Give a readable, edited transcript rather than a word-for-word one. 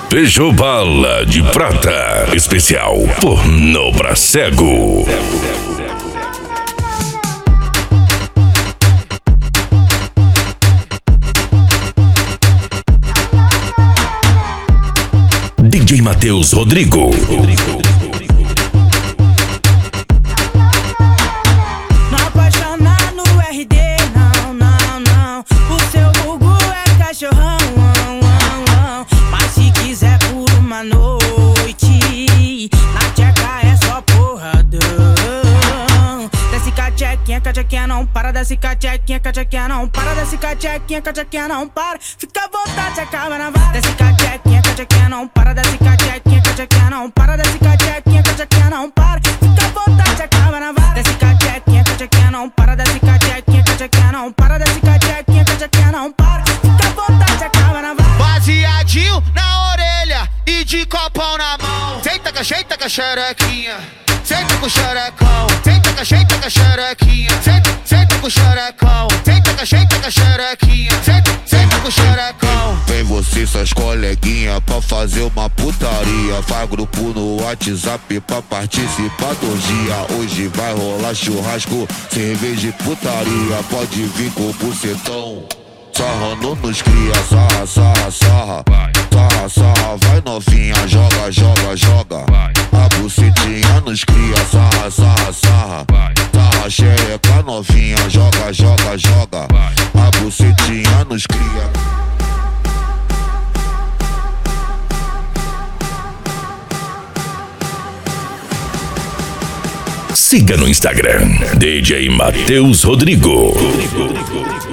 Fechou bala de prata. Especial Pornô pra Cego. DJ Matheus Rodrigo. Não apaixonar no RD, não, não, não. O seu Gugu é cachorrão, mas se quiser por uma noite, na tcheca é só porradão. Desce cachequinha, cachequinha não para. Desce cachequinha, cachequinha não para. Desce cachequinha, cachequinha não para. Fica à vontade, acaba na vara. Desce cachequinha, cachequinha não para. Desce cachequinha, cachequinha não para. Desce cachequinha, cachequinha não para. Fica à vontade, acaba na vara. Desce cachequinha, cachequinha não para. Desce cachequinha, cachequinha não para. Desce cachequinha, cachequinha não para. Fica à vontade, acaba na vara. Baseadinho na orelha e de copão na mão. Senta com a xerequinha, senta com o xerecão. Senta com a xerequinha, senta com o xerecão. Senta com a xerequinha, senta com o xerecão. Vem você e suas coleguinhas pra fazer uma putaria. Faz grupo no WhatsApp pra participar do dia. Hoje vai rolar churrasco, cerveja e putaria. Pode vir com o bucetão, sarrando nos cria. Sarra, sarra, sarra, sarra, sarra. Vai novinha, joga, joga, joga. A bucetinha nos cria. Sarra, sarra, sarra, sarra, xereca novinha. Joga, joga, joga. A bucetinha nos cria. Siga no Instagram DJ Matheus Rodrigo.